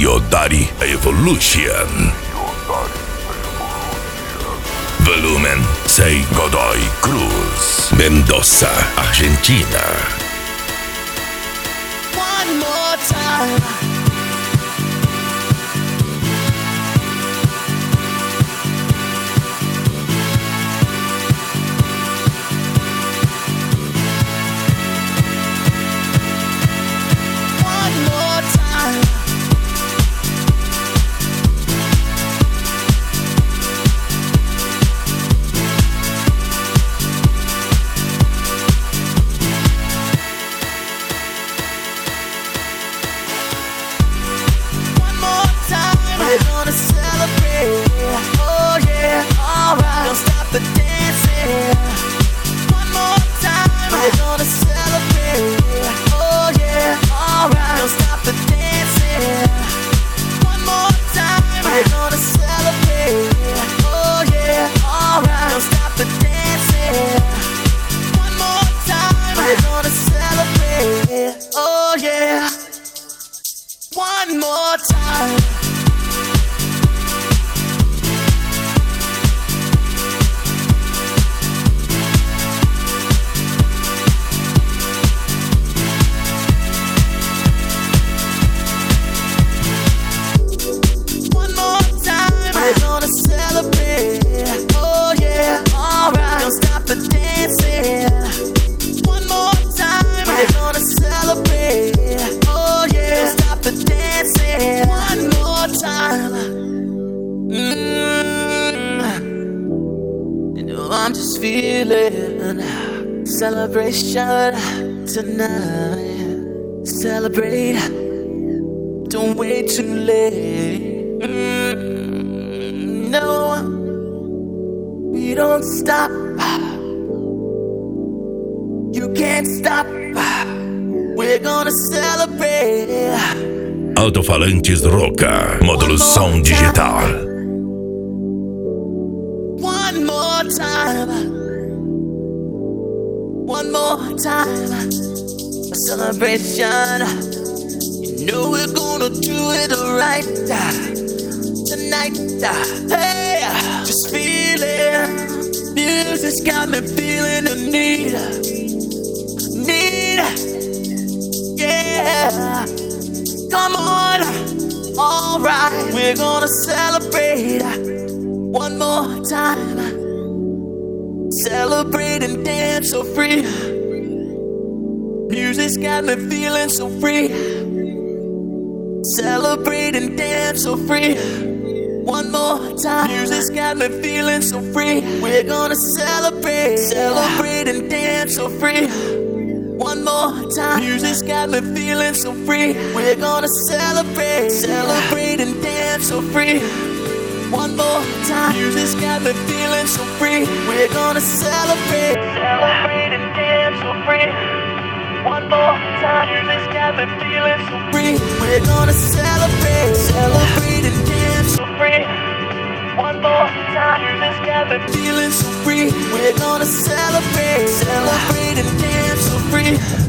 Yodari Evolution. Volumen 6 Godoy Cruz, Mendoza, Argentina. One more time. We're gonna celebrate, oh yeah, alright. Don't stop the dancing. One more time. We're gonna celebrate, oh yeah, alright. Don't stop the dancing. One more time. We're gonna celebrate, oh yeah, alright. Don't stop the dancing. One more time. We're gonna celebrate, oh yeah. One more time. We're gonna celebrate, oh yeah, alright. Don't stop the dancing. One more time. We're gonna celebrate, oh yeah. Don't stop the dancing. One more time. You know I'm just feeling celebration tonight. Celebrate, don't wait too late. No, we don't stop. You can't stop. We're gonna celebrate. Altofalantes Roca, módulo som digital. One more time. One more time. A celebration. You know we're gonna do it right tonight. Hey, just feeling. Music's got me feeling the need. Yeah. Come on. Alright, we're gonna celebrate one more time. Celebrate and dance so free. Music's got me feeling so free. Celebrate and dance so free. One more time. Music's got me feeling so free. We're gonna celebrate and dance so free. One more time. Music's got me feeling so free. We're gonna celebrate and dance so free. One more time. Music's got me feeling so free. We're gonna celebrate and dance so free. One more time. Music's got me feeling so free. We're gonna celebrate and dance so free. One more time. Music's got me feeling so free. We're gonna celebrate and dance so free.